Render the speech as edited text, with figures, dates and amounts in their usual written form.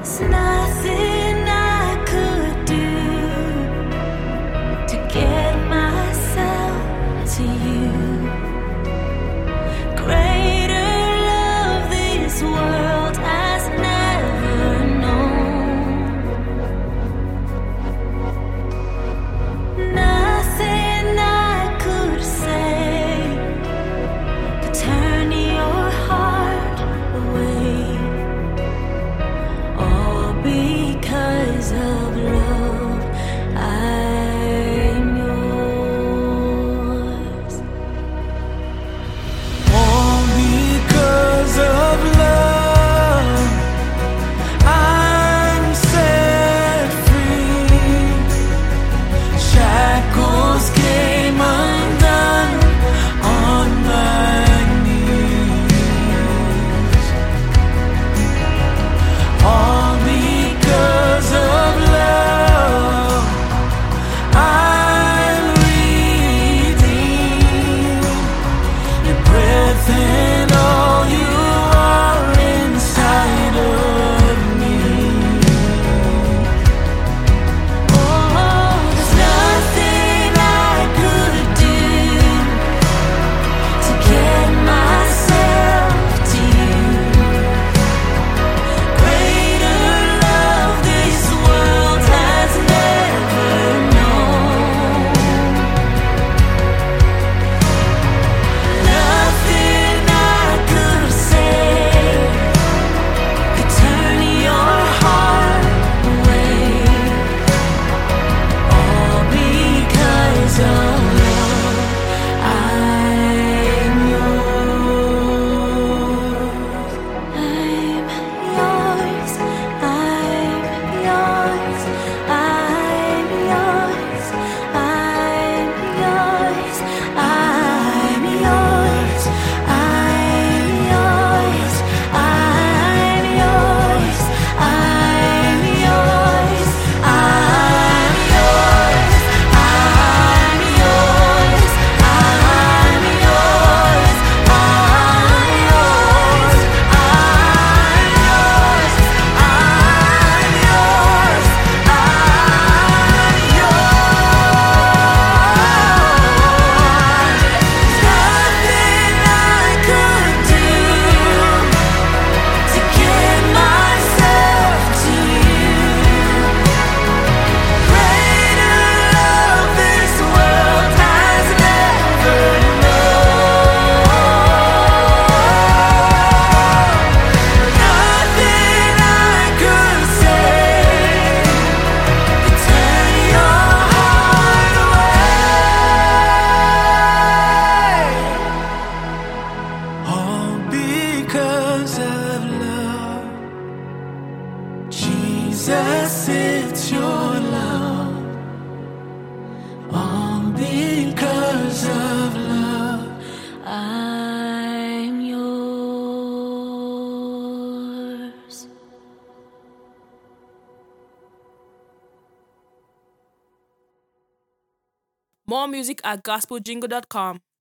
nothing I could do to get myself to you. Greater love this world has never known. Nothing I could say could turn your heart away. All because of love, I'm yours. All because of love, I'm set free. Shackles came undone on my knees. All because of love, I'm redeemed. Your breath and all you are inside of me. Oh, there's nothing I could do to get myself to you. Greater love this world has never known. Nothing I could say could turn your heart away. All because of love, I'm yours. I'm yours. I'm yours. I'm yours. I'm yours. I'm yours. I'm yours. I'm yours. I'm yours. I'm yours. I'm yours. I'm yours. I'm yours. Nothing I could do to get myself to you. Greater love this world has never known. Nothing I could say could turn your heart away. All because of love. Jesus, it's your love. All because of love. I'm yours. More music at gospeljingle.com.